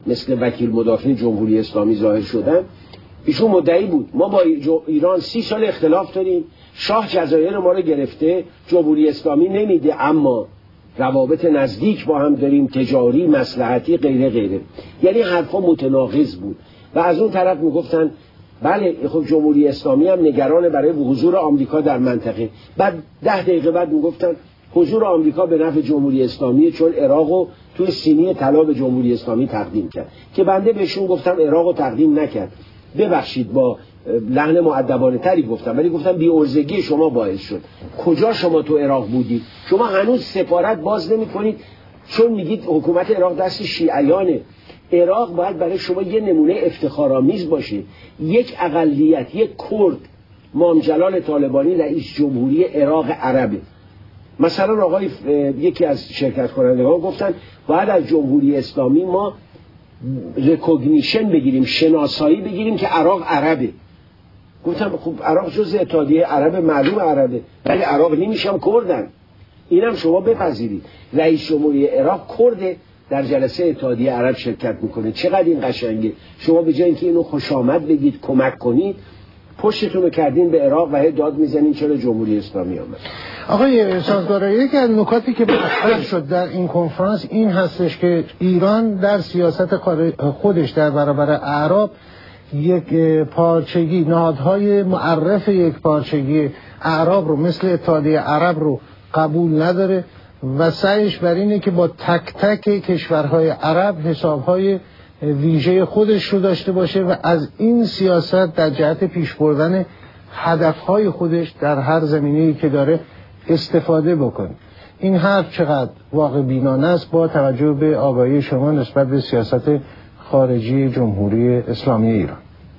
مثل وکیل مدافع جمهوری اسلامی ظاهر شدن، ایشون مدعی بود ما با ایران 30 سال اختلاف داریم، شاه جزایر ما رو گرفته، جمهوری اسلامی نمیده، اما روابط نزدیک با هم داریم، تجاری، مصلحتی، غیره غیره. یعنی حرفا متناقض بود. و از اون طرف میگفتن بله خب جمهوری اسلامی هم نگران برای حضور آمریکا در منطقه. بعد 10 دقیقه بعد میگفتن حضور آمریکا به نفع جمهوری اسلامی، چون عراقو توی سینی طلا به جمهوری اسلامی تقدیم کرد. که بنده بهشون گفتم عراقو تقدیم نکرد، ببخشید با لحن مؤدبانه تری گفتم، ولی گفتم بی‌عرضگی شما باعث شد. کجا شما تو عراق بودید؟ شما هنوز سفارت باز نمی‌کنید چون میگید حکومت عراق دست شیعیانه. عراق باید برای شما یه نمونه افتخارآمیز باشه. یک اقلیت، یک کرد، مام جلال طالبانی رئیس جمهوری عراق عربه. مثلا آقای یکی از شرکت کنندگان گفتن باید از جمهوری اسلامی ما ریکگنیشن بگیریم، شناسایی بگیریم که عراق عربه. گفتم خب عراق جزء اتحادیه عرب، معلوم عربه، ولی عراق نمیشم کردن. اینم شما بپذیرید. رئیس جمهوری عراق کرده، در جلسه اتحادیه عرب شرکت میکنه. چقدر این قشنگه. شما به جای اینکه اینو خوش آمد بگید، کمک کنید، پشتتون رو کردین به عراق و هی داد میزنین چرا جمهوری اسلامی آمد. آقای سازگار، یکی از نکاتی که مطرح شد در این کنفرانس این هستش که ایران در سیاست خودش در برابر اعراب یک پارچگی، نهادهای معرف یک پارچگی اعراب رو مثل اتحادیه عرب رو قبول نداره و سعیش بر اینه که با تک تک کشورهای عرب حسابهای ویژه خودش رو داشته باشه و از این سیاست در جهت پیش بردن هدفهای خودش در هر زمینه‌ای که داره استفاده بکنه. این حرف چقدر واقع بینانه است با توجه به آگاهی شما نسبت به سیاست خارجی جمهوری اسلامی ایران؟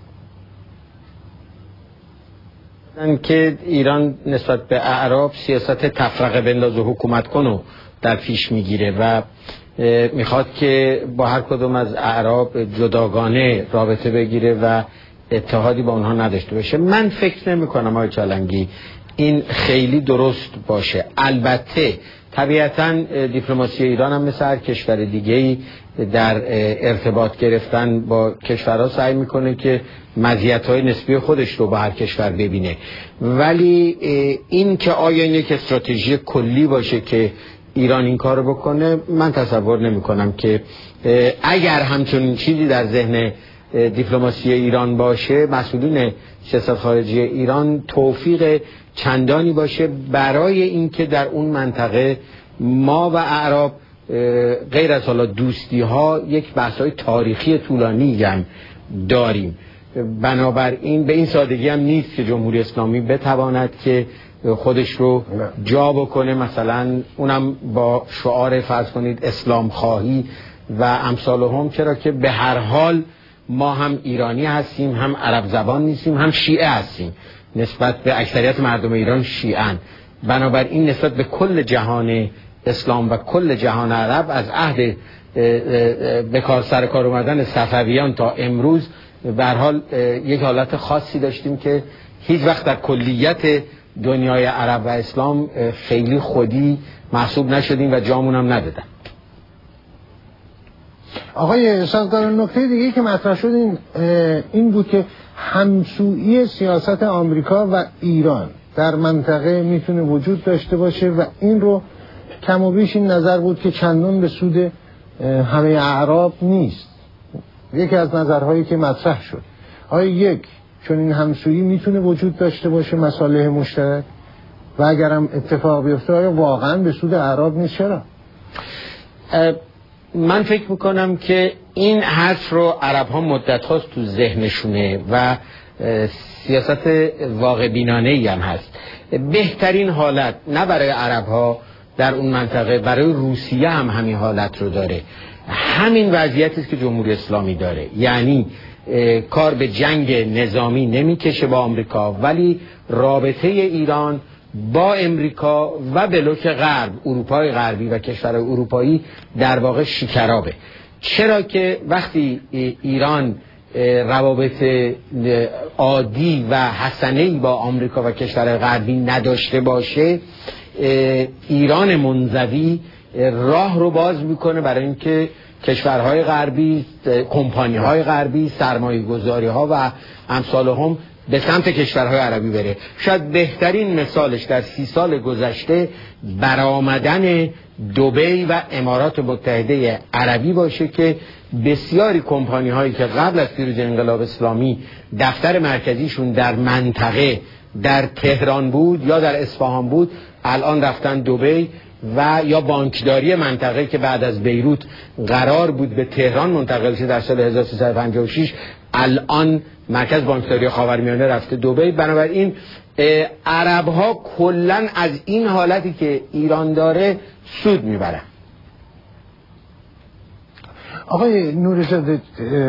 که ایران نسبت به اعراب سیاست تفرقه بنداز و حکومت کن رو در پیش میگیره و میخواد که با هر کدوم از اعراب جداگانه رابطه بگیره و اتحادی با اونها نداشته باشه. من فکر نمی کنم آقای چالنگی این خیلی درست باشه. البته طبیعتاً دیپلماسی ایران هم مثل هر کشور دیگه‌ای در ارتباط گرفتن با کشورها سعی میکنه که مزیت‌های نسبی خودش رو با هر کشور ببینه، ولی این که آیا این یک استراتژی کلی باشه که ایران این کار رو بکنه، من تصور نمی کنم که اگر همچون چیزی در ذهن دیپلماسی ایران باشه، مسئولین سیاست خارجی ایران توفیق چندانی باشه برای اینکه در اون منطقه ما و اعراب غیر از حالا دوستی ها یک بحث‌های تاریخی طولانی هم داریم. بنابراین به این سادگی هم نیست که جمهوری اسلامی بتواند که خودش رو جا بکنه، مثلا اونم با شعار فرض کنید اسلام خواهی و امثالهم، چرا که به هر حال ما هم ایرانی هستیم، هم عرب زبان نیستیم، هم شیعه هستیم. نسبت به اکثریت مردم ایران شیعن. بنابراین نسبت به کل جهان اسلام و کل جهان عرب از عهد به کار سر کار اومدن صفویان تا امروز به هر حال یک حالت خاصی داشتیم که هیچ وقت در کلیت دنیای عرب و اسلام خیلی خودی محسوب نشدیم و جامون هم ندادن. آقای سازگار، نکته دیگه که مطرح شد این بود که همسویی سیاست آمریکا و ایران در منطقه میتونه وجود داشته باشه و این رو کم و بیش این نظر بود که چندان به سود همه اعراب نیست. یکی از نظرهایی که مطرح شد آیا چون این همسویی میتونه وجود داشته باشه، مصالح مشترک، و اگرم اتفاق بیفته آیا واقعا به سود اعراب نیست؟ چرا؟ من فکر میکنم که این حرف رو عرب ها مدت هاست تو ذهنشونه و سیاست واقع بینانه‌ای هم هست. بهترین حالت نه برای عرب ها در اون منطقه، برای روسیه هم همین حالت رو داره. همین وضعیتی است که جمهوری اسلامی داره، یعنی کار به جنگ نظامی نمیکشه با آمریکا، ولی رابطه ایران با امریکا و بلوک غرب، اروپای غربی و کشورهای اروپایی در واقع شکرابه. چرا که وقتی ایران روابط عادی و حسنه‌ای با آمریکا و کشورهای غربی نداشته باشه، ایران منزوی راه رو باز میکنه برای اینکه کشورهای غربی، کمپانی‌های غربی، سرمایه‌گذاری‌ها و امثالهم به سمت کشورهای عربی بره. شاید بهترین مثالش در 30 سال گذشته برآمدن دبی و امارات متحده عربی باشه که بسیاری کمپانی هایی که قبل از پیروزی انقلاب اسلامی دفتر مرکزیشون در منطقه در تهران بود یا در اصفهان بود، الان رفتن دبی، و یا بانکداری منطقه که بعد از بیروت قرار بود به تهران منتقل شه در سال 1356، الان مرکز بانکداری خاورمیانه رفته دبی. بنابراین عرب ها کلا از این حالتی که ایران داره سود میبرن. آقای نوری‌زاده،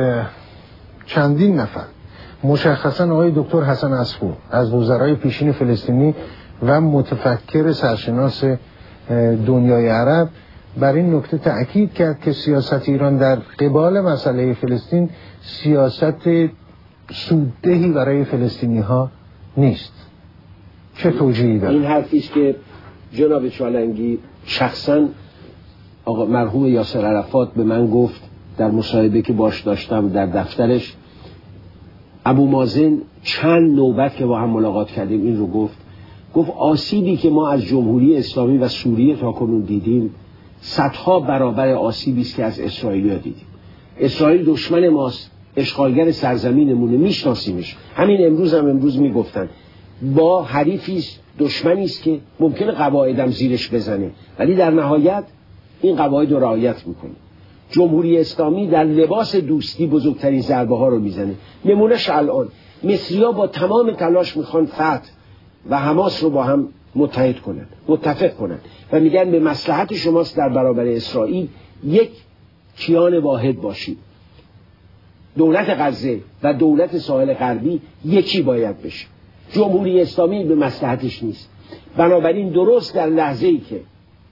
چندین نفر مشخصا آقای دکتر حسن عصفور از وزرای پیشین فلسطینی و متفکر سرشناس دنیای عرب بر این نکته تأکید کرد که سیاست ایران در قبال مسئله فلسطین سیاست سوددهی برای فلسطینی ها نیست. چه توجیهی داره؟ این حرفی است که جناب چالنگی شخصا آقا مرحوم یاسر عرفات به من گفت در مصاحبه که باش داشتم در دفترش. ابو مازن چند نوبت که با هم ملاقات کردیم این رو گفت آسیبی که ما از جمهوری اسلامی و سوریه تا کنون دیدیم صدها برابر آسیبی است که از اسرائیل دیدیم. اسرائیل دشمن ماست، اشغالگر سرزمینمونه، میشناسیمش. همین امروز میگفتن با حریفی دشمنی است که ممکنه قواعدم زیرش بزنه ولی در نهایت این قواعد رو رعایت میکنه. جمهوری اسلامی در لباس دوستی بزرگترین ضربه ها رو میزنه. نمونهش الان مصری‌ها با تمام تلاش میخوان فتح و حماس رو با هم متفق کنن و میگن به مصلحت شماست در برابر اسرائیل یک کیان واحد باشید. دولت غزه و دولت ساحل غربی یکی باید بشه. جمهوری اسلامی به مصلحتش نیست. بنابراین درست در لحظه‌ای که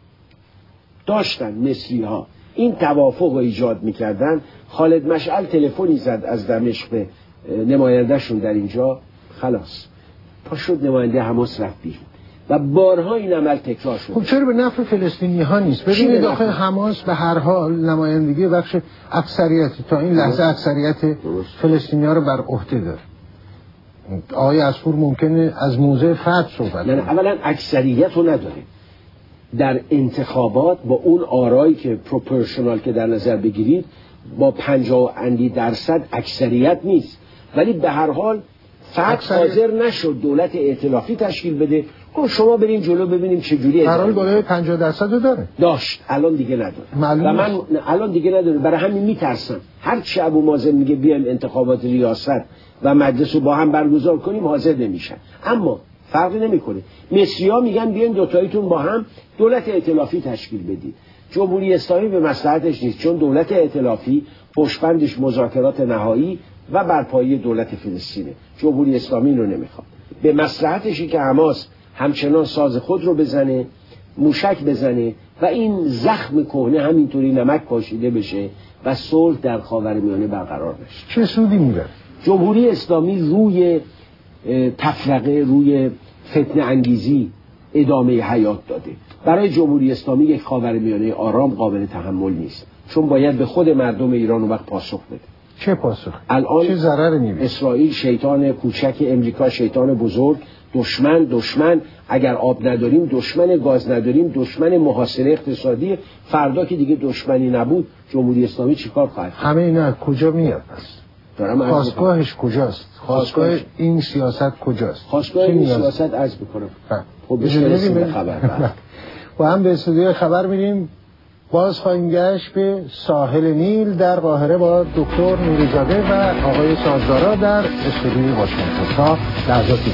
داشتن مصری‌ها این توافق رو ایجاد میکردن، خالد مشعل تلفنی زد از دمشق به نمایندهشون در اینجا، خلاص پا شد نماینده حماس رفت بیرون و بارها این عمل تکرار شد. خب چرا به نفع فلسطینی ها نیست؟ ببینید داخل حماس به هر حال نمایندگی بخش اکثریتی تا این لحظه اکثریت فلسطینی ها رو بر عهده داره. آقای عصفور ممکنه از موضع فرد صحبت کنه. اولا اکثریت رو نداره. در انتخابات با اون آرایی که پروپورشنال که در نظر بگیرید با 50% اکثریت نیست، ولی به هر حال فرد حاضر نشد دولت ائتلافی تشکیل بده. گفت شما برین جلو ببینیم چه جوری. هر حال بالای 50% داره. داشت، الان دیگه نداره. و من الان دیگه نداره. برای همین میترسم هر چی ابو مازن میگه بیایم انتخابات ریاست و مجلس رو با هم برگزار کنیم حاضر نمیشن. اما فرقی نمیکنه. مصری‌ها میگن بیاین دوتاییتون با هم دولت ائتلافی تشکیل بدید. جمهوری اسلامی به مصلحتش نیست، چون دولت ائتلافی پشتبندش مذاکرات نهایی و برپایی دولت فلسطینه. جمهوری اسلامی رو نمیخواد. به مصلحتشی که حماس همچنان ساز خود رو بزنه، موشک بزنه و این زخم کهنه همینطوری نمک پاشیده بشه و صلح در خاورمیانه برقرار بشه. چه سودی میبره؟ جمهوری اسلامی روی تفرقه، روی فتنه انگیزی ادامه حیات داده. برای جمهوری اسلامی یک خاورمیانه آرام قابل تحمل نیست، چون باید به خود مردم ایران اون وقت پاسخ بده. چه پاسخ؟ الان چه ضرری میبینه؟ اسرائیل شیطان کوچک، امریکا شیطان بزرگ، دشمن، اگر آب نداریم دشمن، گاز نداریم دشمن، محاصره اقتصادی. فردا که دیگه دشمنی نبود جمهوری اسلامی چیکار خواهد کرد؟ همه اینا کجا میاد پس؟ خواستگاهش کجاست؟ خواستگاه این سیاست کجاست؟ خواستگاه این سیاست عرض میکنم. خب بشنویم به خبر. با هم به استودیو خبر میریم. باز خواهیم گشت به ساحل نیل در قاهره با دکتر نوری‌زاده و آقای سازدارا در استودیوی واشنگتن. تا لحظاتی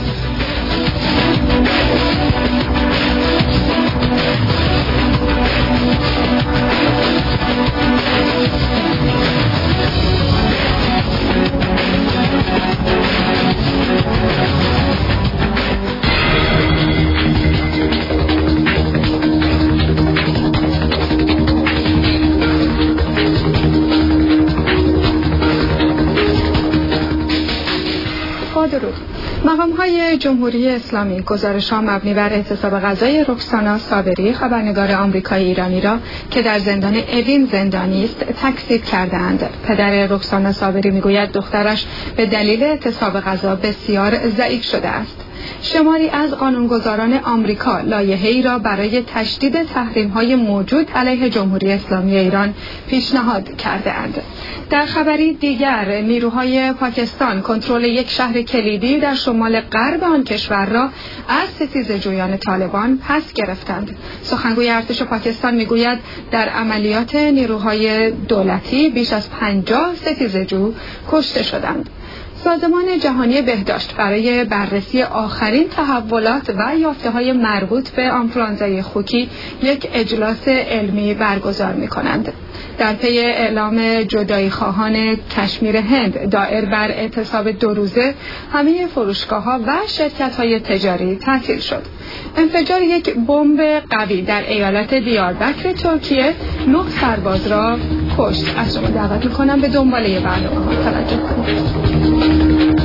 مقام‌های جمهوری اسلامی گزارش‌ها مبنی بر اعتصاب غذای رکسانا صابری خبرنگار آمریکایی ایرانی را که در زندان اوین زندانی است تکذیب کردند. پدر رکسانا صابری میگوید دخترش به دلیل اعتصاب غذا بسیار ضعیف شده است. شماری از قانونگذاران آمریکا لایحه‌ای را برای تشدید تحریم‌های موجود علیه جمهوری اسلامی ایران پیشنهاد کرده‌اند. در خبری دیگر نیروهای پاکستان کنترل یک شهر کلیدی در شمال غرب آن کشور را از ستیزجویان طالبان پس گرفتند. سخنگوی ارتش پاکستان میگوید در عملیات نیروهای دولتی بیش از 50 ستیزجو کشته شدند. سازمان جهانی بهداشت برای بررسی آخرین تحولات و یافته‌های مربوط به آنفلوانزای خوکی یک اجلاس علمی برگزار می‌کنند. در پی اعلام جدایی خواهان کشمیر هند دائر بر اعتصاب 2 روزه، همه فروشگاه‌ها و شرکت‌های تجاری تعطیل شد. انفجار یک بمب قوی در ایالت دیاربکر ترکیه 9 سرباز را کشت. از شما دعوت می‌کنم به دنباله برنامه‌ها توجه کنید.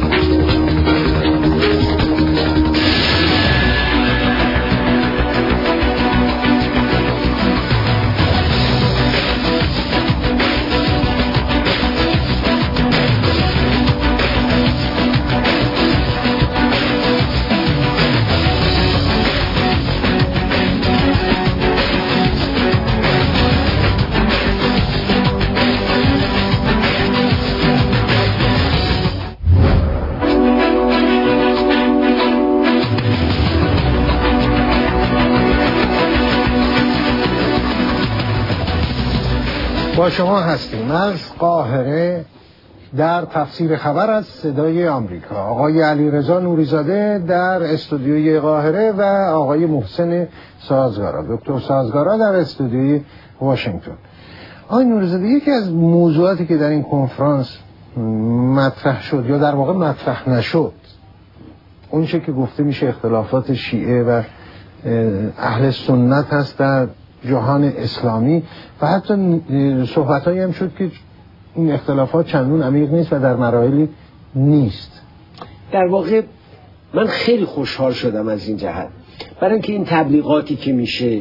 با شما هستیم از قاهره در تفسیر خبر از صدای آمریکا. آقای علیرضا نوریزاده در استودیوی قاهره و آقای محسن سازگارا، دکتر سازگارا در استودیوی واشنگتن. آقای نوریزاده، یکی از موضوعاتی که در این کنفرانس مطرح شد یا در واقع مطرح نشد، اون چه که گفته میشه اختلافات شیعه و اهل سنت هست در جهان اسلامی و حتی صحبتایی هم شد که این اختلافات چندون عمیق نیست و در مراحلی نیست. در واقع من خیلی خوشحال شدم از این جهت، برای اینکه این تبلیغاتی که میشه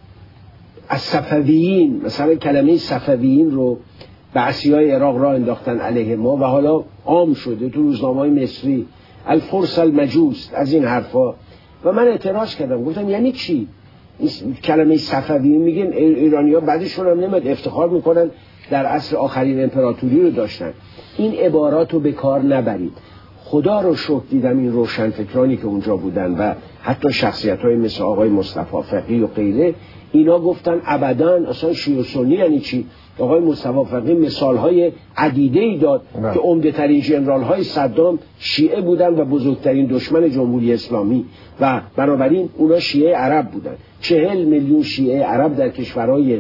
از صفویین، مثلا کلمه صفویین رو بعثیای عراق را انداختن علیه ما و حالا عام شده تو روزنامه‌های مصری، الفرس المجوس، از این حرفا. و من اعتراض کردم، گفتم یعنی چی؟ این کلمه صفوی میگن ایرانی‌ها بعدشون هم نمیاد افتخار میکنن در عصر آخرین امپراتوری رو داشتن. این عبارات رو به کار نبرید. خدا رو شکر دیدم این روشنفکرانی که اونجا بودن و حتی شخصیت‌های مثل آقای مصطفی فقیه و غیره، اینا گفتن ابداً اصلا شیعه و سنی یعنی چی؟ آقای مصطفی فقیه مثال‌های عدیده‌ای داد که عمده‌ترین ژنرال‌های صدام شیعه بودن و بزرگترین دشمن جمهوری اسلامی و بنابراین اونا شیعه عرب بودن. 40 میلیون شیعه عرب در کشورهای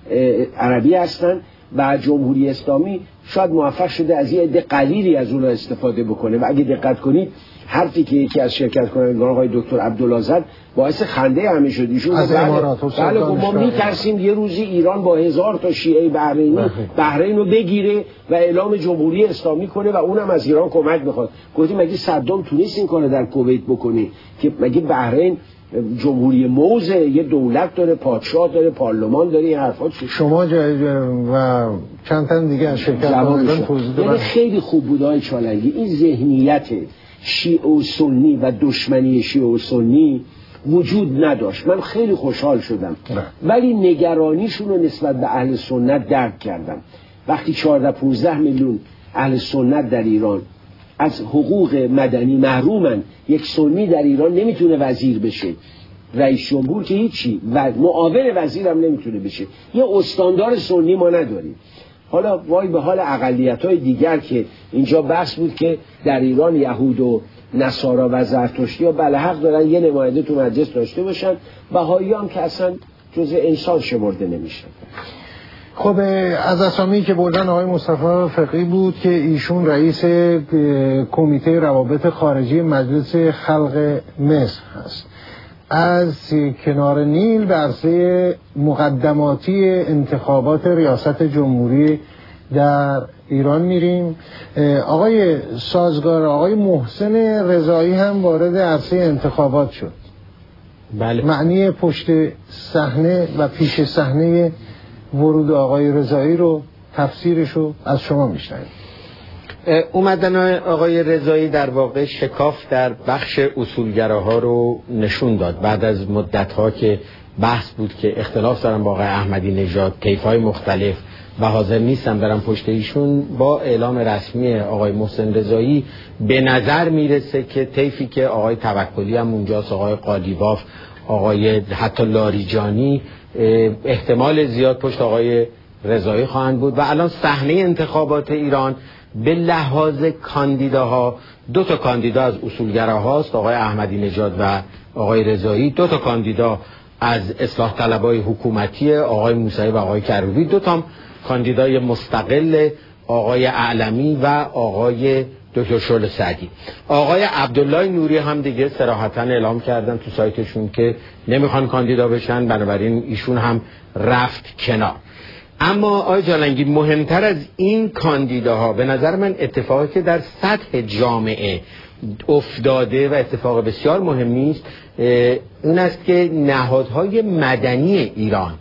عربی هستن و جمهوری اسلامی شاید موفق شده از یه عده قلیلی از اون استفاده بکنه. و اگه دقت کنید حرفی که یکی از شرکت کنندگان آقای دکتر عبدالله زد باعث خنده همه شد. ایشون از امارات بله ما میترسیم یه روزی ایران با 1000 تا شیعه بحرین رو بگیره و اعلام جمهوری اسلامی کنه و اونم از ایران کمک بخواد. گفتیم مگه صدام تونست این کارو در کویت بکنه که مگه بحرین جمهوری موضع یه دولت داره، پادشاه داره، پارلمان داره، این حرفا چیه؟ شما و چند تا دیگه از شرکت کنندگان توضیح دادن. خیلی خوب بود آقای چالنگی. این ذهنیت شیعه و سنی و دشمنی شیعه و سنی وجود نداشت. من خیلی خوشحال شدم ولی نگرانیشون رو نسبت به اهل سنت درک کردم. وقتی 14-15 میلیون اهل سنت در ایران از حقوق مدنی محرومن، یک سنی در ایران نمیتونه وزیر بشه، رئیس جمهور که هیچی و معاون وزیر هم نمیتونه بشه، یه استاندار سنی ما نداریم. حالا وای به حال اقلیت‌های دیگر که اینجا بحث بود که در ایران یهود و نصارا و زرتشتی‌ها بله حق دارن یه نماینده تو مجلس داشته باشن، بهایی هم که اصلا جزء انسان شمرده نمیشن. خب از اسامی که بردن آقای مصطفی فقیه بود که ایشون رئیس کمیته روابط خارجی مجلس خلق مصر هست. از کنار نیل به عرصه مقدماتی انتخابات ریاست جمهوری در ایران میریم. آقای سازگار، آقای محسن رضایی هم وارد عرصه انتخابات شد. بله. معنی پشت صحنه و پیش صحنه ورود آقای رضایی رو، تفسیرش رو از شما میشنویم. اومدن آقای رضایی در واقع شکاف در بخش اصولگراها رو نشون داد. بعد از مدت‌ها که بحث بود که اختلاف دارن با آقای احمدی نژاد، طیف‌های مختلف و حاضر نیستن برن پشت ایشون، با اعلام رسمی آقای محسن رضایی به نظر میرسه که طیفی که آقای توکلی هم اونجاست، آقای قالیباف، آقای حتی لاریجانی، احتمال زیاد پشت آقای رضایی خواهند بود. و الان صحنه انتخابات ایران به لحاظ کاندیداها، 2 تا کاندیدا از اصولگراهاست، آقای احمدی نژاد و آقای رضایی، 2 تا کاندیدا از اصلاح طلبای حکومتی، آقای موسوی و آقای کروبی، 2 تا کاندیدای مستقل، آقای اعلمی و آقای دکتر شعله سعدی. آقای عبدالله نوری هم دیگه صراحتاً اعلام کردن تو سایتشون که نمیخوان کاندیدا بشن، بنابراین ایشون هم رفت کنار. اما آقای جالنگی، مهمتر از این کاندیداها به نظر من اتفاقی که در سطح جامعه افتاده و اتفاق بسیار مهمی است، اون است که نهادهای مدنی ایران،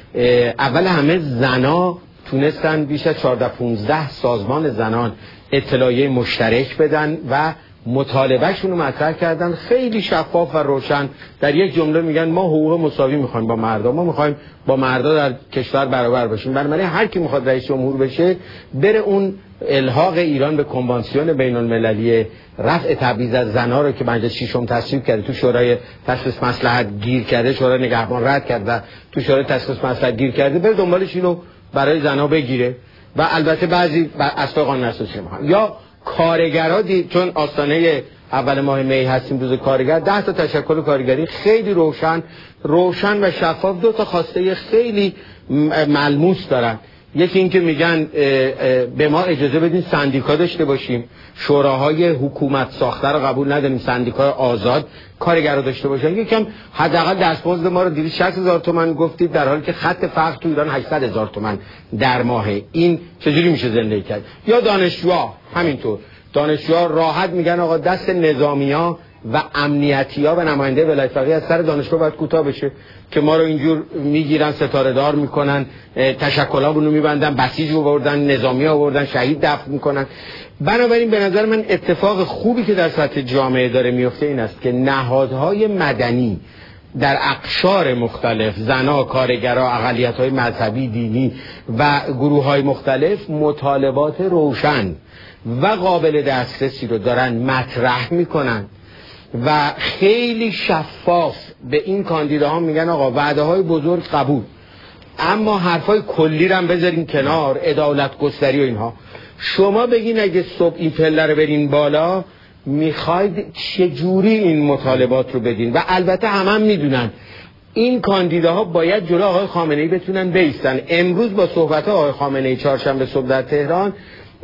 اول همه زنا تونستن بیش از 14-15 سازمان زنان اطلاعیه مشترک بدن و مطالبهشون رو مطرح کردن، خیلی شفاف و روشن. در یک جمله میگن ما حقوق مساوی میخوایم با مردا، ما میخوایم با مردا در کشور برابر باشیم. بنابراین هر کی میخواد رئیس جمهور بشه بره اون الحاق ایران به کنوانسیون بین المللی رفع تبعیض از زنها رو که مجلس ششم تصویب کرده، تو شورای تشخیص مصلحت گیر کرده، شورای نگهبان رد کرده و تو شورای تشخیص مصلحت گیر کرده، بره دنبالش اینو برای زنها بگیره. و البته بعضی اسباب قانون اساسی میخوان. یا کارگرها چون آستانه اول ماه می هستیم، روز کارگر، 10 تا تشکل کارگری خیلی روشن و شفاف 2 تا خواسته خیلی ملموس دارن. یکی این که میگن به ما اجازه بدین سندیکا داشته باشیم، شوراهای حکومت ساخته رو قبول نداریم، سندیکای آزاد کارگرها داشته باشن. یکم حداقل دستمزد ما رو 260,000 تومان گفتید، در حالی که خط فقر تو ایران 800,000 تومان در ماهه. این چجوری میشه زندگی کرد؟ یا دانشجوها همینطور، دانشجوها راحت میگن آقا دست نظامیا و امنیتی‌ها و نماینده ولایت فقیه از سر دانشگاه باید کوتاه بشه که ما رو اینجور میگیرن، ستاره دار میکنن، تشکل‌هامون رو میبندن، بسیج آوردن، نظامی آوردن، شهید دفن میکنن. بنابراین به نظر من اتفاق خوبی که در سطح جامعه داره میفته این است که نهادهای مدنی در اقشار مختلف، زنها، کارگرها، اقلیت‌های مذهبی، دینی و گروه‌های مختلف، مطالبات روشن و قابل دسترسی رو دارن مطرح میکنن و خیلی شفاف به این کاندیداها میگن آقا وعده‌های بزرگ قبول، اما حرفای کلی رو هم بذارین کنار، عدالت گستری و اینها. شما بگین اگه صبح این پله رو برین بالا میخواید چجوری این مطالبات رو بدین. و البته هم میدونن این کاندیداها باید جلو آقای خامنه‌ای بتونن بیستن. امروز با صحبت آقای خامنه‌ای چهارشنبه صبح در تهران،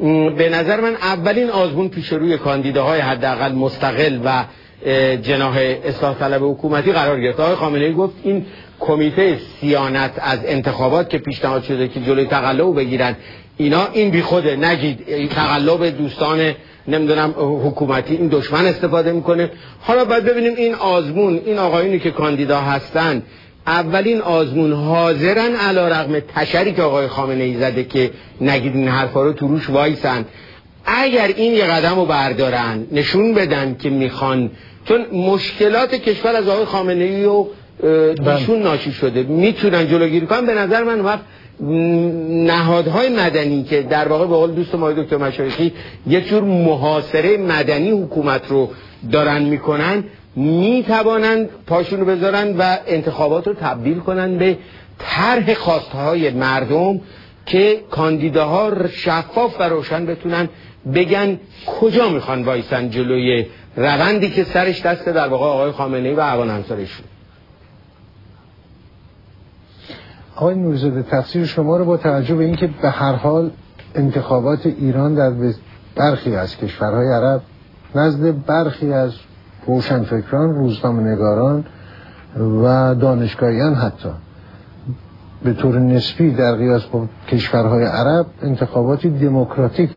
به نظر من اولین آزمون پیش روی کاندیداهای حداقل مستقل و جناح اصلاح طلب حکومتی قرار گرفت. آقای خامنه‌ای گفت این کمیته صیانت از انتخابات که پیشنهاد شده که جلوی تقلب بگیرن، این بیخوده، نگید تقلب دوستان نمیدونم حکومتی، این دشمن استفاده میکنه. حالا باید ببینیم این آزمون، این آقایونی که کاندیدا هستن اولین آزمون حاضرن علیرغم تشری که آقای خامنه‌ای زده که نگید این حرفا رو تو روش وایسن. اگر این یه قدم رو بردارن، نشون بدن که میخوان، چون مشکلات کشور از آقای خامنه‌ای و ایشون ناشی شده، میتونن جلوگیری کنن. به نظر من وقت نهادهای مدنی که در واقع به قول دوست ما دکتر مشایخی یک جور محاصره مدنی حکومت رو دارن میکنن، میتوانند پاشون رو بذارن و انتخابات رو تبدیل کنن به طرح خواستهای مردم که کاندیداها شفاف و روشن بتونن بگن کجا میخوان وایسن جلوی روندی که سرش دست در واقع آقای خامنه‌ای و اعوان انصارشون. آقای نوری‌زاده، تفسیر شما رو با توجه به اینکه به هر حال انتخابات ایران در برخی از کشورهای عرب نزد برخی از روشنفکران، روزنامه‌نگاران و دانشگاهیان حتی به طور نسبی در قیاس با کشورهای عرب انتخاباتی دموکراتیک